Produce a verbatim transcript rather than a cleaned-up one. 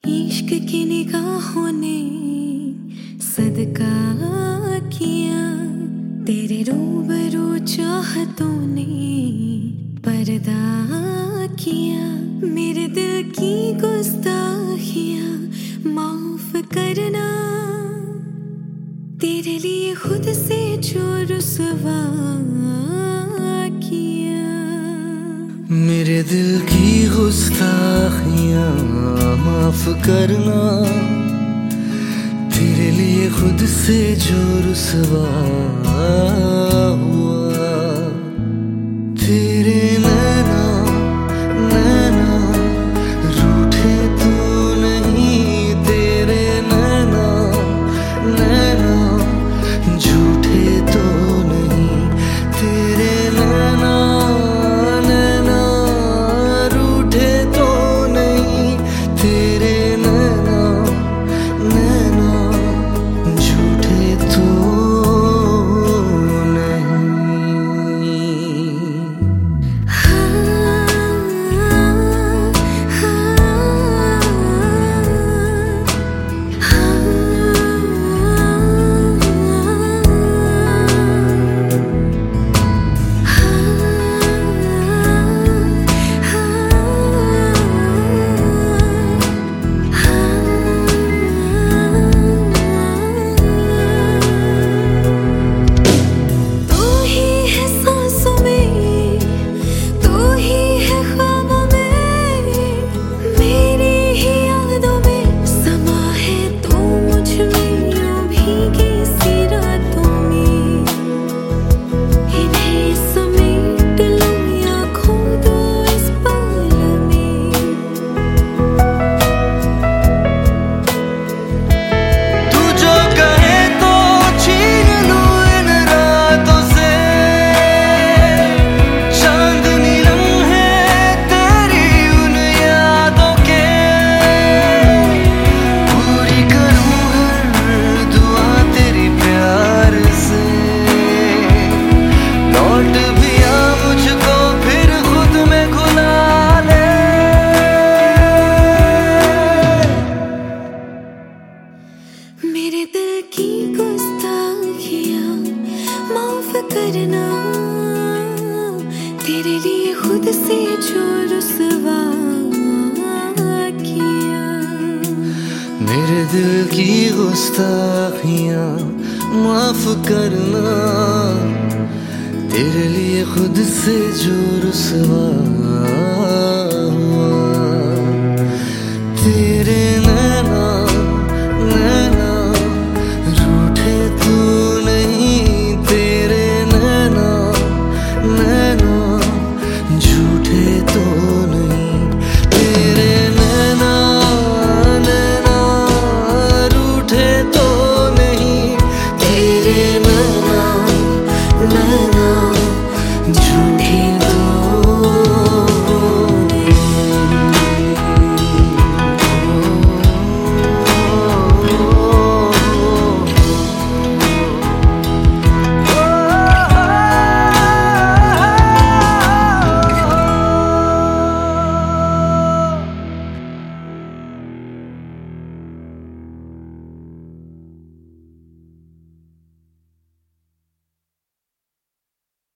इश्क की निगाहों ने सदका किया, तेरे रूबरू चाहतों ने पर्दा किया। मेरे दिल की गुस्ताखियां माफ करना, तेरे लिए खुद से जो रुसवा किया। मेरे दिल की गुस्ताखियां माफ करना, तेरे लिए खुद से जो रुसवा हुआ। तेरे नैना नैना रूठे तो नहीं, तेरे नैना नैना झूठे तो नहीं, तेरे नैना नैना रूठे तो नहीं, तेरे नैना नैना झूठे तो मेरे दिल की गुस्ताखियां माफ करना, तेरे लिए खुद से जो रुसवा किया। मेरे दिल की गुस्ताखियां माफ करना, तेरे लिए खुद से जो रुसवा